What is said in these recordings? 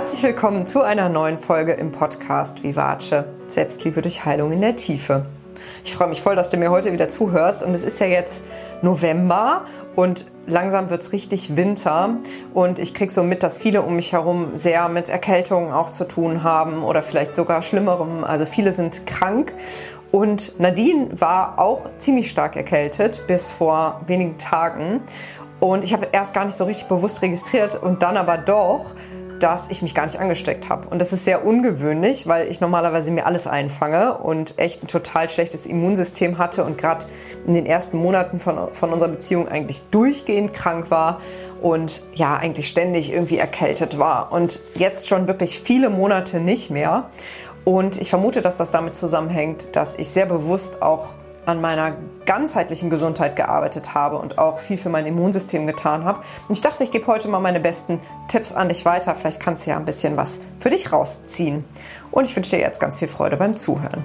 Herzlich willkommen zu einer neuen Folge im Podcast Vivace, Selbstliebe durch Heilung in der Tiefe. Ich freue mich voll, dass du mir heute wieder zuhörst und es ist ja jetzt November und langsam wird es richtig Winter und ich kriege so mit, dass viele um mich herum sehr mit Erkältungen auch zu tun haben oder vielleicht sogar Schlimmerem, also viele sind krank. Und Nadine war auch ziemlich stark erkältet bis vor wenigen Tagen und ich habe erst gar nicht so richtig bewusst registriert und dann aber doch, dass ich mich gar nicht angesteckt habe. Und das ist sehr ungewöhnlich, weil ich normalerweise mir alles einfange und echt ein total schlechtes Immunsystem hatte und gerade in den ersten Monaten von unserer Beziehung eigentlich durchgehend krank war und ja, eigentlich ständig irgendwie erkältet war. Und jetzt schon wirklich viele Monate nicht mehr. Und ich vermute, dass das damit zusammenhängt, dass ich sehr bewusst auch an meiner ganzheitlichen Gesundheit gearbeitet habe und auch viel für mein Immunsystem getan habe. Und ich dachte, ich gebe heute mal meine besten Tipps an dich weiter. Vielleicht kannst du ja ein bisschen was für dich rausziehen. Und ich wünsche dir jetzt ganz viel Freude beim Zuhören.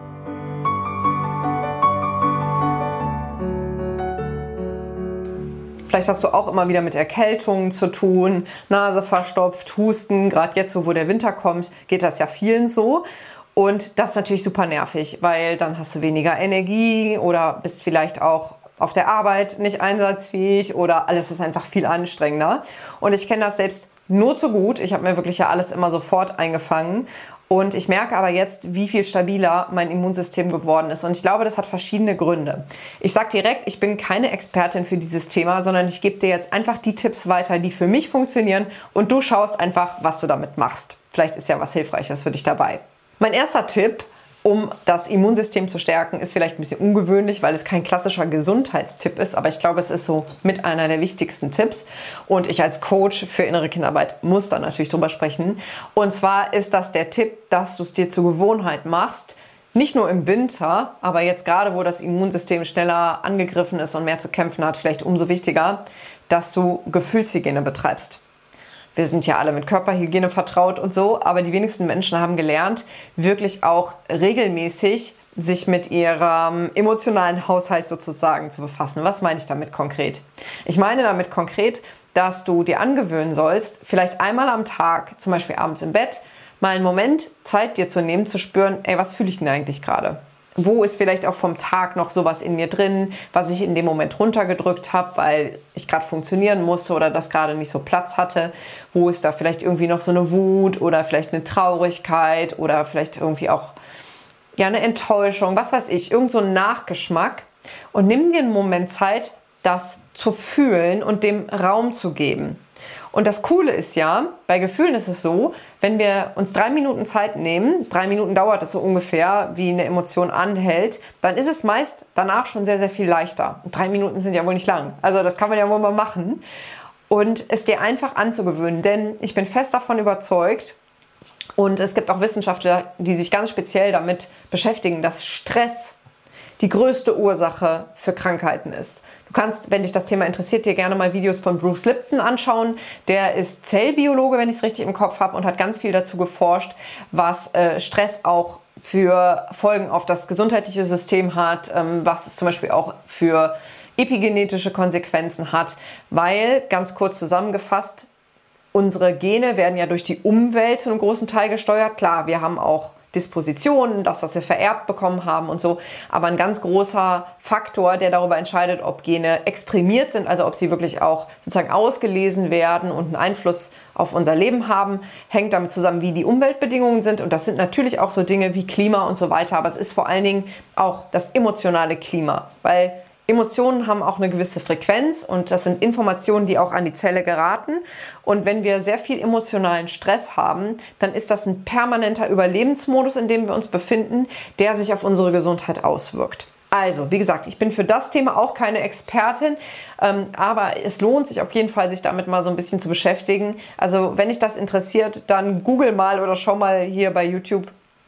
Vielleicht hast du auch immer wieder mit Erkältungen zu tun, Nase verstopft, Husten. Gerade jetzt, so wo der Winter kommt, geht das ja vielen so. Und das ist natürlich super nervig, weil dann hast du weniger Energie oder bist vielleicht auch auf der Arbeit nicht einsatzfähig oder alles ist einfach viel anstrengender. Und ich kenne das selbst nur zu gut. Ich habe mir wirklich ja alles immer sofort eingefangen. Und ich merke aber jetzt, wie viel stabiler mein Immunsystem geworden ist. Und ich glaube, das hat verschiedene Gründe. Ich sage direkt, ich bin keine Expertin für dieses Thema, sondern ich gebe dir jetzt einfach die Tipps weiter, die für mich funktionieren. Und du schaust einfach, was du damit machst. Vielleicht ist ja was Hilfreiches für dich dabei. Mein erster Tipp, um das Immunsystem zu stärken, ist vielleicht ein bisschen ungewöhnlich, weil es kein klassischer Gesundheitstipp ist, aber ich glaube, es ist so mit einer der wichtigsten Tipps und ich als Coach für innere Kinderarbeit muss da natürlich drüber sprechen. Und zwar ist das der Tipp, dass du es dir zur Gewohnheit machst, nicht nur im Winter, aber jetzt gerade, wo das Immunsystem schneller angegriffen ist und mehr zu kämpfen hat, vielleicht umso wichtiger, dass du Gefühlshygiene betreibst. Wir sind ja alle mit Körperhygiene vertraut und so, aber die wenigsten Menschen haben gelernt, wirklich auch regelmäßig sich mit ihrem emotionalen Haushalt sozusagen zu befassen. Was meine ich damit konkret? Ich meine damit konkret, dass du dir angewöhnen sollst, vielleicht einmal am Tag, zum Beispiel abends im Bett, mal einen Moment Zeit dir zu nehmen, zu spüren, ey, was fühle ich denn eigentlich gerade? Wo ist vielleicht auch vom Tag noch sowas in mir drin, was ich in dem Moment runtergedrückt habe, weil ich gerade funktionieren musste oder das gerade nicht so Platz hatte? Wo ist da vielleicht irgendwie noch so eine Wut oder vielleicht eine Traurigkeit oder vielleicht irgendwie auch ja, eine Enttäuschung, was weiß ich, irgend so ein Nachgeschmack. Und nimm dir einen Moment Zeit, das zu fühlen und dem Raum zu geben. Und das Coole ist ja, bei Gefühlen ist es so, wenn wir uns 3 Minuten Zeit nehmen, 3 Minuten dauert es so ungefähr, wie eine Emotion anhält, dann ist es meist danach schon sehr, sehr viel leichter. Und 3 Minuten sind ja wohl nicht lang. Also das kann man ja wohl mal machen. Und es dir einfach anzugewöhnen, denn ich bin fest davon überzeugt, und es gibt auch Wissenschaftler, die sich ganz speziell damit beschäftigen, dass Stress die größte Ursache für Krankheiten ist. Du kannst, wenn dich das Thema interessiert, dir gerne mal Videos von Bruce Lipton anschauen. Der ist Zellbiologe, wenn ich es richtig im Kopf habe, und hat ganz viel dazu geforscht, was Stress auch für Folgen auf das gesundheitliche System hat, was es zum Beispiel auch für epigenetische Konsequenzen hat, weil, ganz kurz zusammengefasst, unsere Gene werden ja durch die Umwelt zu einem großen Teil gesteuert. Klar, wir haben auch Dispositionen, das, was wir vererbt bekommen haben und so. Aber ein ganz großer Faktor, der darüber entscheidet, ob Gene exprimiert sind, also ob sie wirklich auch sozusagen ausgelesen werden und einen Einfluss auf unser Leben haben, hängt damit zusammen, wie die Umweltbedingungen sind. Und das sind natürlich auch so Dinge wie Klima und so weiter. Aber es ist vor allen Dingen auch das emotionale Klima, weil Emotionen haben auch eine gewisse Frequenz und das sind Informationen, die auch an die Zelle geraten. Und wenn wir sehr viel emotionalen Stress haben, dann ist das ein permanenter Überlebensmodus, in dem wir uns befinden, der sich auf unsere Gesundheit auswirkt. Also, wie gesagt, ich bin für das Thema auch keine Expertin, aber es lohnt sich auf jeden Fall, sich damit mal so ein bisschen zu beschäftigen. Also, wenn dich das interessiert, dann google mal oder schau mal hier bei YouTube,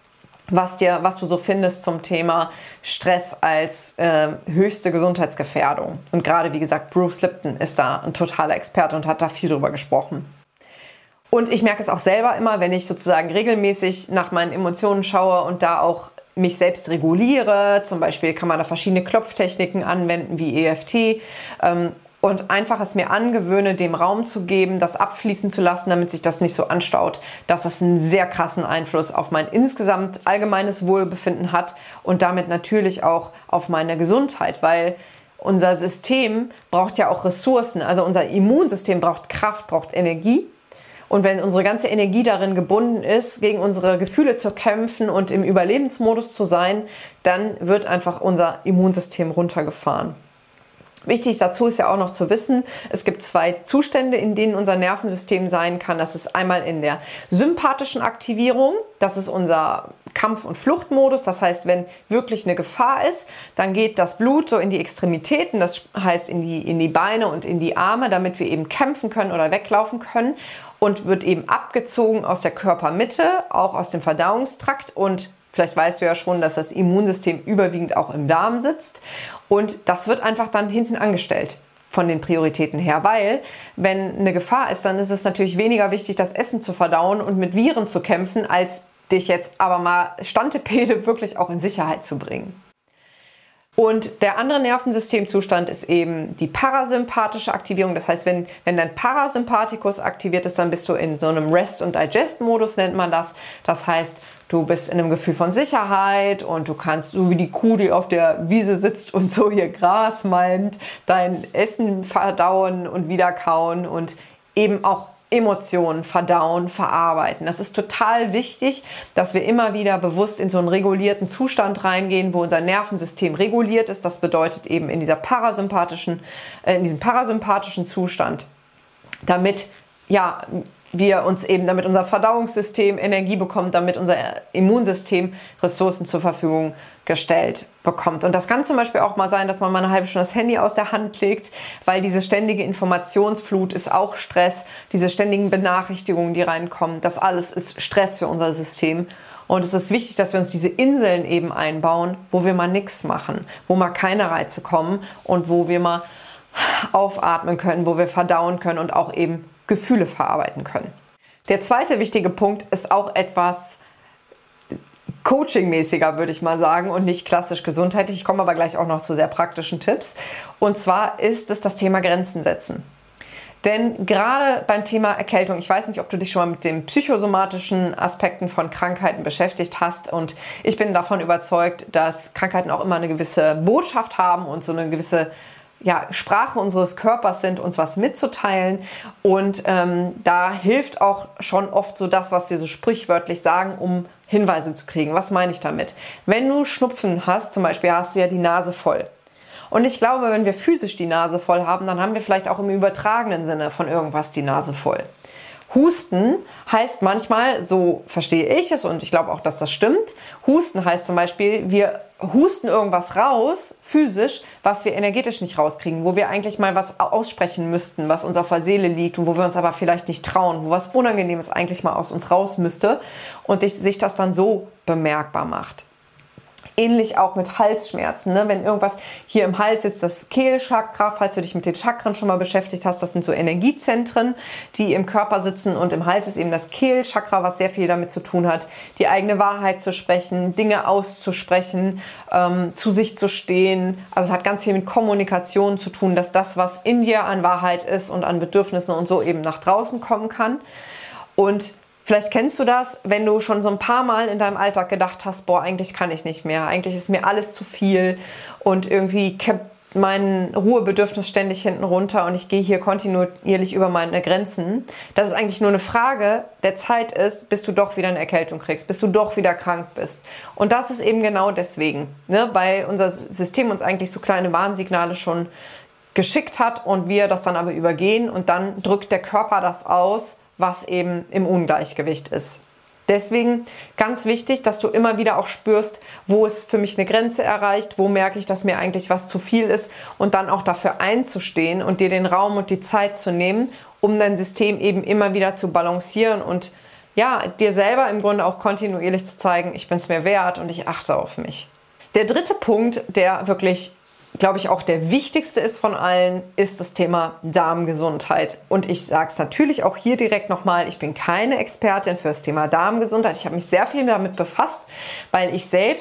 was du so findest zum Thema Stress als höchste Gesundheitsgefährdung. Und gerade, wie gesagt, Bruce Lipton ist da ein totaler Experte und hat da viel drüber gesprochen. Und ich merke es auch selber immer, wenn ich sozusagen regelmäßig nach meinen Emotionen schaue und da auch mich selbst reguliere. Zum Beispiel kann man da verschiedene Klopftechniken anwenden, wie EFT. und einfach es mir angewöhne, dem Raum zu geben, das abfließen zu lassen, damit sich das nicht so anstaut, dass das einen sehr krassen Einfluss auf mein insgesamt allgemeines Wohlbefinden hat und damit natürlich auch auf meine Gesundheit, weil unser System braucht ja auch Ressourcen, also unser Immunsystem braucht Kraft, braucht Energie. Und wenn unsere ganze Energie darin gebunden ist, gegen unsere Gefühle zu kämpfen und im Überlebensmodus zu sein, dann wird einfach unser Immunsystem runtergefahren. Wichtig dazu ist ja auch noch zu wissen, es gibt 2 Zustände, in denen unser Nervensystem sein kann. Das ist einmal in der sympathischen Aktivierung, das ist unser Kampf- und Fluchtmodus. Das heißt, wenn wirklich eine Gefahr ist, dann geht das Blut so in die Extremitäten, das heißt in die Beine und in die Arme, damit wir eben kämpfen können oder weglaufen können und wird eben abgezogen aus der Körpermitte, auch aus dem Verdauungstrakt und vielleicht weißt du ja schon, dass das Immunsystem überwiegend auch im Darm sitzt. Und das wird einfach dann hinten angestellt von den Prioritäten her. Weil, wenn eine Gefahr ist, dann ist es natürlich weniger wichtig, das Essen zu verdauen und mit Viren zu kämpfen, als dich jetzt aber mal Stantepede wirklich auch in Sicherheit zu bringen. Und der andere Nervensystemzustand ist eben die parasympathische Aktivierung. Das heißt, wenn dein Parasympathikus aktiviert ist, dann bist du in so einem Rest- und Digest-Modus, nennt man das. Das heißt, du bist in einem Gefühl von Sicherheit und du kannst, so wie die Kuh, die auf der Wiese sitzt und so ihr Gras malmt, dein Essen verdauen und wieder kauen und eben auch Emotionen verdauen, verarbeiten. Das ist total wichtig, dass wir immer wieder bewusst in so einen regulierten Zustand reingehen, wo unser Nervensystem reguliert ist. Das bedeutet eben in diesem parasympathischen Zustand, damit damit unser Verdauungssystem Energie bekommt, damit unser Immunsystem Ressourcen zur Verfügung gestellt bekommt. Und das kann zum Beispiel auch mal sein, dass man mal eine halbe Stunde das Handy aus der Hand legt, weil diese ständige Informationsflut ist auch Stress, diese ständigen Benachrichtigungen, die reinkommen, das alles ist Stress für unser System. Und es ist wichtig, dass wir uns diese Inseln eben einbauen, wo wir mal nichts machen, wo mal keine Reize kommen und wo wir mal aufatmen können, wo wir verdauen können und auch eben Gefühle verarbeiten können. Der zweite wichtige Punkt ist auch etwas Coaching-mäßiger, würde ich mal sagen, und nicht klassisch gesundheitlich. Ich komme aber gleich auch noch zu sehr praktischen Tipps. Und zwar ist es das Thema Grenzen setzen. Denn gerade beim Thema Erkältung, ich weiß nicht, ob du dich schon mal mit den psychosomatischen Aspekten von Krankheiten beschäftigt hast, und ich bin davon überzeugt, dass Krankheiten auch immer eine gewisse Botschaft haben und so eine gewisse Sprache unseres Körpers sind, uns was mitzuteilen. Und da hilft auch schon oft so das, was wir so sprichwörtlich sagen, um Hinweise zu kriegen. Was meine ich damit? Wenn du Schnupfen hast, zum Beispiel, hast du ja die Nase voll. Und ich glaube, wenn wir physisch die Nase voll haben, dann haben wir vielleicht auch im übertragenen Sinne von irgendwas die Nase voll. Husten heißt manchmal, so verstehe ich es und ich glaube auch, dass das stimmt, Husten heißt zum Beispiel, wir husten irgendwas raus, physisch, was wir energetisch nicht rauskriegen, wo wir eigentlich mal was aussprechen müssten, was uns auf der Seele liegt und wo wir uns aber vielleicht nicht trauen, wo was Unangenehmes eigentlich mal aus uns raus müsste und sich das dann so bemerkbar macht. Ähnlich auch mit Halsschmerzen, ne? Wenn irgendwas hier im Hals sitzt, das Kehlchakra, falls du dich mit den Chakren schon mal beschäftigt hast, das sind so Energiezentren, die im Körper sitzen, und im Hals ist eben das Kehlchakra, was sehr viel damit zu tun hat, die eigene Wahrheit zu sprechen, Dinge auszusprechen, zu sich zu stehen. Also es hat ganz viel mit Kommunikation zu tun, dass das, was in dir an Wahrheit ist und an Bedürfnissen und so, eben nach draußen kommen kann. Und vielleicht kennst du das, wenn du schon so ein paar Mal in deinem Alltag gedacht hast, boah, eigentlich kann ich nicht mehr, eigentlich ist mir alles zu viel und irgendwie kippt mein Ruhebedürfnis ständig hinten runter und ich gehe hier kontinuierlich über meine Grenzen. Dass es eigentlich nur eine Frage der Zeit ist, bis du doch wieder eine Erkältung kriegst, bis du doch wieder krank bist. Und das ist eben genau deswegen, ne? Weil unser System uns eigentlich so kleine Warnsignale schon geschickt hat und wir das dann aber übergehen und dann drückt der Körper das aus, was eben im Ungleichgewicht ist. Deswegen ganz wichtig, dass du immer wieder auch spürst, wo ist für mich eine Grenze erreicht, wo merke ich, dass mir eigentlich was zu viel ist, und dann auch dafür einzustehen und dir den Raum und die Zeit zu nehmen, um dein System eben immer wieder zu balancieren und dir selber im Grunde auch kontinuierlich zu zeigen, ich bin es mir wert und ich achte auf mich. Der dritte Punkt, der wirklich, glaube ich, auch der wichtigste ist von allen, ist das Thema Darmgesundheit. Und ich sage es natürlich auch hier direkt nochmal, ich bin keine Expertin für das Thema Darmgesundheit. Ich habe mich sehr viel damit befasst, weil ich selbst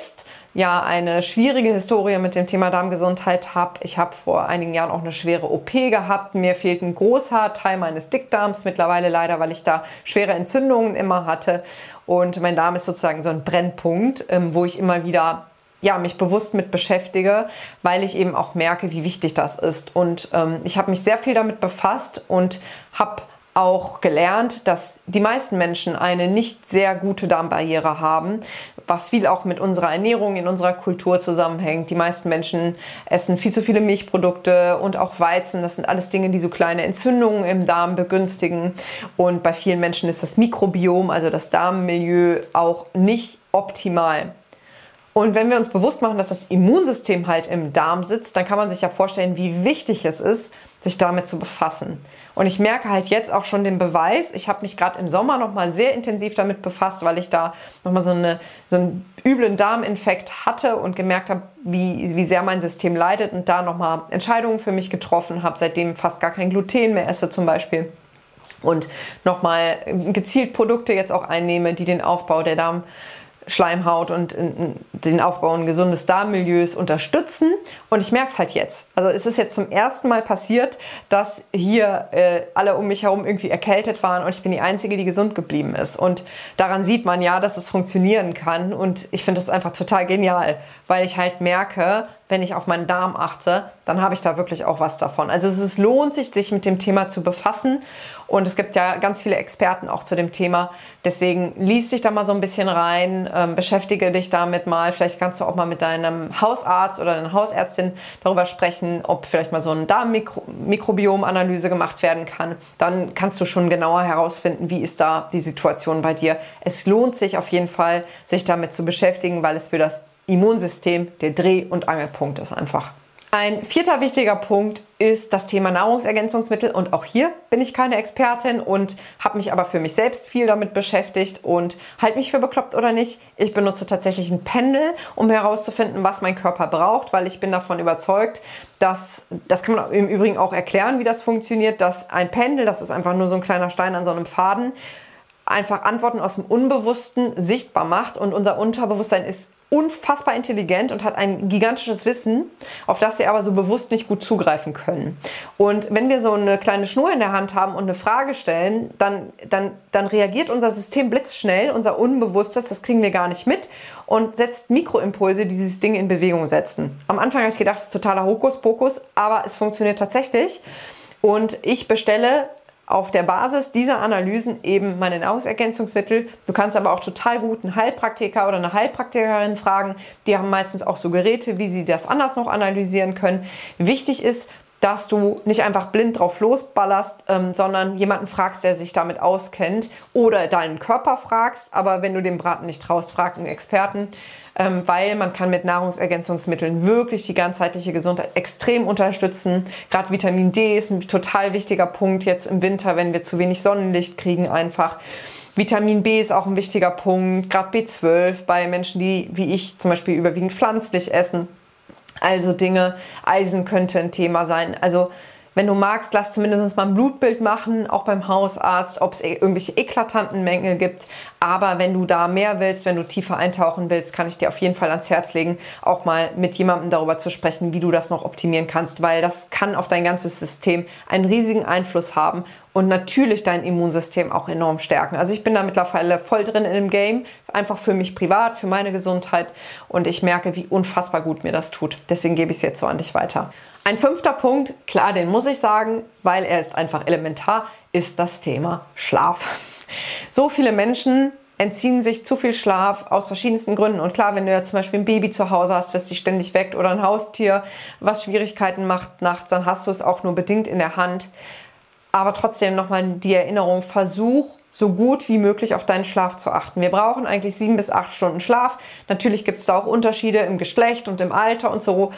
ja eine schwierige Historie mit dem Thema Darmgesundheit habe. Ich habe vor einigen Jahren auch eine schwere OP gehabt. Mir fehlt ein großer Teil meines Dickdarms mittlerweile leider, weil ich da schwere Entzündungen immer hatte. Und mein Darm ist sozusagen so ein Brennpunkt, wo ich immer wieder mich bewusst mit beschäftige, weil ich eben auch merke, wie wichtig das ist. Und ich habe mich sehr viel damit befasst und habe auch gelernt, dass die meisten Menschen eine nicht sehr gute Darmbarriere haben, was viel auch mit unserer Ernährung in unserer Kultur zusammenhängt. Die meisten Menschen essen viel zu viele Milchprodukte und auch Weizen. Das sind alles Dinge, die so kleine Entzündungen im Darm begünstigen. Und bei vielen Menschen ist das Mikrobiom, also das Darmmilieu, auch nicht optimal. Und wenn wir uns bewusst machen, dass das Immunsystem halt im Darm sitzt, dann kann man sich ja vorstellen, wie wichtig es ist, sich damit zu befassen. Und ich merke halt jetzt auch schon den Beweis. Ich habe mich gerade im Sommer nochmal sehr intensiv damit befasst, weil ich da nochmal so einen üblen Darminfekt hatte und gemerkt habe, wie sehr mein System leidet und da nochmal Entscheidungen für mich getroffen habe, seitdem fast gar kein Gluten mehr esse zum Beispiel. Und nochmal gezielt Produkte jetzt auch einnehme, die den Aufbau der Darmschleimhaut und den Aufbau ein gesundes Darmmilieus unterstützen. Und ich merke es halt jetzt. Also es ist jetzt zum ersten Mal passiert, dass hier alle um mich herum irgendwie erkältet waren und ich bin die Einzige, die gesund geblieben ist. Und daran sieht man ja, dass es funktionieren kann. Und ich finde das einfach total genial, weil ich halt merke, wenn ich auf meinen Darm achte, dann habe ich da wirklich auch was davon. Also es lohnt sich, sich mit dem Thema zu befassen. Und es gibt ja ganz viele Experten auch zu dem Thema. Deswegen lies dich da mal so ein bisschen rein, beschäftige dich damit mal. Vielleicht kannst du auch mal mit deinem Hausarzt oder deiner Hausärztin darüber sprechen, ob vielleicht mal so eine Darmmikrobiomanalyse gemacht werden kann. Dann kannst du schon genauer herausfinden, wie ist da die Situation bei dir. Es lohnt sich auf jeden Fall, sich damit zu beschäftigen, weil es für das Immunsystem der Dreh- und Angelpunkt ist einfach. Ein vierter wichtiger Punkt ist das Thema Nahrungsergänzungsmittel und auch hier bin ich keine Expertin und habe mich aber für mich selbst viel damit beschäftigt und halte mich für bekloppt oder nicht. Ich benutze tatsächlich ein Pendel, um herauszufinden, was mein Körper braucht, weil ich bin davon überzeugt, dass, das kann man im Übrigen auch erklären, wie das funktioniert, dass ein Pendel, das ist einfach nur so ein kleiner Stein an so einem Faden, einfach Antworten aus dem Unbewussten sichtbar macht und unser Unterbewusstsein ist unfassbar intelligent und hat ein gigantisches Wissen, auf das wir aber so bewusst nicht gut zugreifen können. Und wenn wir so eine kleine Schnur in der Hand haben und eine Frage stellen, dann reagiert unser System blitzschnell, unser Unbewusstes, das kriegen wir gar nicht mit und setzt Mikroimpulse, die dieses Ding in Bewegung setzen. Am Anfang habe ich gedacht, das ist totaler Hokuspokus, aber es funktioniert tatsächlich. Und ich bestelle auf der Basis dieser Analysen eben meine Nahrungsergänzungsmittel. Du kannst aber auch total gut einen Heilpraktiker oder eine Heilpraktikerin fragen. Die haben meistens auch so Geräte, wie sie das anders noch analysieren können. Wichtig ist, dass du nicht einfach blind drauf losballerst, sondern jemanden fragst, der sich damit auskennt oder deinen Körper fragst. Aber wenn du dem Braten nicht traust, frag einen Experten, weil man kann mit Nahrungsergänzungsmitteln wirklich die ganzheitliche Gesundheit extrem unterstützen. Gerade Vitamin D ist ein total wichtiger Punkt jetzt im Winter, wenn wir zu wenig Sonnenlicht kriegen einfach. Vitamin B ist auch ein wichtiger Punkt, gerade B12 bei Menschen, die wie ich zum Beispiel überwiegend pflanzlich essen. Also Dinge, Eisen könnte ein Thema sein. Also wenn du magst, lass zumindest mal ein Blutbild machen, auch beim Hausarzt, ob es irgendwelche eklatanten Mängel gibt. Aber wenn du da mehr willst, wenn du tiefer eintauchen willst, kann ich dir auf jeden Fall ans Herz legen, auch mal mit jemandem darüber zu sprechen, wie du das noch optimieren kannst, weil das kann auf dein ganzes System einen riesigen Einfluss haben und natürlich dein Immunsystem auch enorm stärken. Also ich bin da mittlerweile voll drin in dem Game, einfach für mich privat, für meine Gesundheit und ich merke, wie unfassbar gut mir das tut. Deswegen gebe ich es jetzt so an dich weiter. Ein fünfter Punkt, klar, den muss ich sagen, weil er ist einfach elementar, ist das Thema Schlaf. So viele Menschen entziehen sich zu viel Schlaf aus verschiedensten Gründen. Und klar, wenn du ja zum Beispiel ein Baby zu Hause hast, was dich ständig weckt oder ein Haustier, was Schwierigkeiten macht nachts, dann hast du es auch nur bedingt in der Hand. Aber trotzdem nochmal die Erinnerung, versuch so gut wie möglich auf deinen Schlaf zu achten. Wir brauchen eigentlich 7 bis 8 Stunden Schlaf. Natürlich gibt es da auch Unterschiede im Geschlecht und im Alter und so.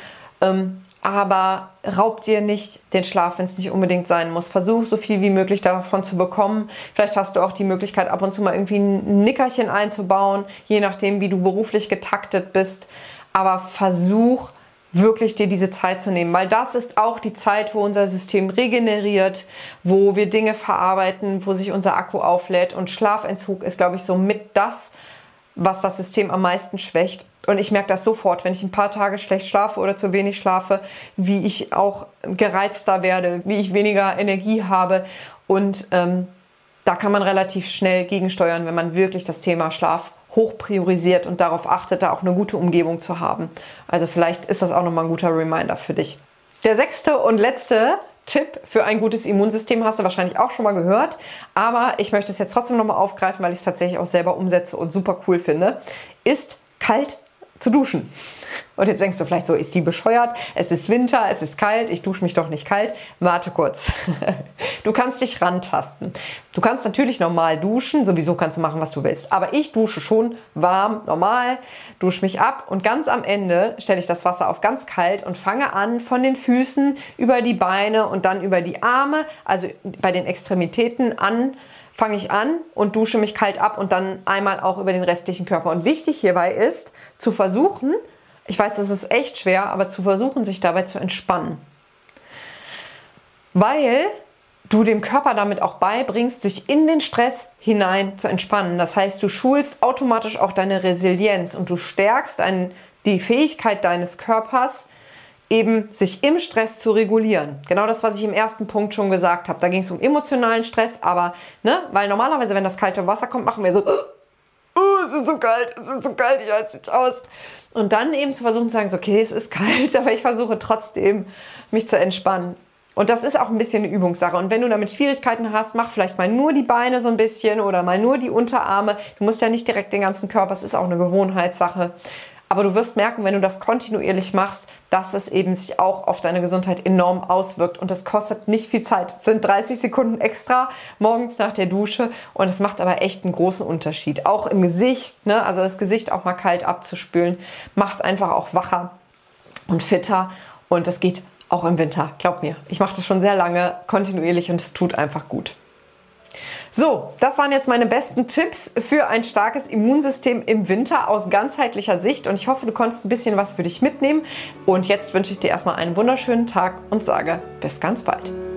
Aber raub dir nicht den Schlaf, wenn es nicht unbedingt sein muss. Versuch so viel wie möglich davon zu bekommen. Vielleicht hast du auch die Möglichkeit, ab und zu mal irgendwie ein Nickerchen einzubauen, je nachdem, wie du beruflich getaktet bist. Aber versuch wirklich dir diese Zeit zu nehmen, weil das ist auch die Zeit, wo unser System regeneriert, wo wir Dinge verarbeiten, wo sich unser Akku auflädt. Und Schlafentzug ist, glaube ich, so mit das, was das System am meisten schwächt. Und ich merke das sofort, wenn ich ein paar Tage schlecht schlafe oder zu wenig schlafe, wie ich auch gereizter werde, wie ich weniger Energie habe. Und da kann man relativ schnell gegensteuern, wenn man wirklich das Thema Schlaf hoch priorisiert und darauf achtet, da auch eine gute Umgebung zu haben. Also vielleicht ist das auch nochmal ein guter Reminder für dich. Der 6. und letzte Tipp für ein gutes Immunsystem hast du wahrscheinlich auch schon mal gehört, aber ich möchte es jetzt trotzdem nochmal aufgreifen, weil ich es tatsächlich auch selber umsetze und super cool finde, ist kalt zu duschen. Und jetzt denkst du vielleicht so, ist die bescheuert? Es ist Winter, es ist kalt, ich dusche mich doch nicht kalt. Warte kurz. Du kannst dich rantasten. Du kannst natürlich normal duschen, sowieso kannst du machen, was du willst. Aber ich dusche schon warm, normal, dusche mich ab und ganz am Ende stelle ich das Wasser auf ganz kalt und fange an von den Füßen über die Beine und dann über die Arme, also bei den Extremitäten fange ich an und dusche mich kalt ab und dann einmal auch über den restlichen Körper. Und wichtig hierbei ist, zu versuchen, ich weiß, das ist echt schwer, aber zu versuchen, sich dabei zu entspannen. Weil du dem Körper damit auch beibringst, sich in den Stress hinein zu entspannen. Das heißt, du schulst automatisch auch deine Resilienz und du stärkst die Fähigkeit deines Körpers, eben sich im Stress zu regulieren. Genau das, was ich im ersten Punkt schon gesagt habe. Da ging es um emotionalen Stress, aber, weil normalerweise, wenn das kalte Wasser kommt, machen wir so, es ist so kalt, ich halte es nicht aus. Und dann eben zu versuchen zu sagen, okay, es ist kalt, aber ich versuche trotzdem, mich zu entspannen. Und das ist auch ein bisschen eine Übungssache. Und wenn du damit Schwierigkeiten hast, mach vielleicht mal nur die Beine so ein bisschen oder mal nur die Unterarme. Du musst ja nicht direkt den ganzen Körper, es ist auch eine Gewohnheitssache. Aber du wirst merken, wenn du das kontinuierlich machst, dass es eben sich auch auf deine Gesundheit enorm auswirkt. Und das kostet nicht viel Zeit. Es sind 30 Sekunden extra morgens nach der Dusche. Und es macht aber echt einen großen Unterschied. Auch im Gesicht, also das Gesicht auch mal kalt abzuspülen, macht einfach auch wacher und fitter. Und das geht auch im Winter, glaub mir. Ich mache das schon sehr lange kontinuierlich und es tut einfach gut. So, das waren jetzt meine besten Tipps für ein starkes Immunsystem im Winter aus ganzheitlicher Sicht und ich hoffe, du konntest ein bisschen was für dich mitnehmen und jetzt wünsche ich dir erstmal einen wunderschönen Tag und sage bis ganz bald.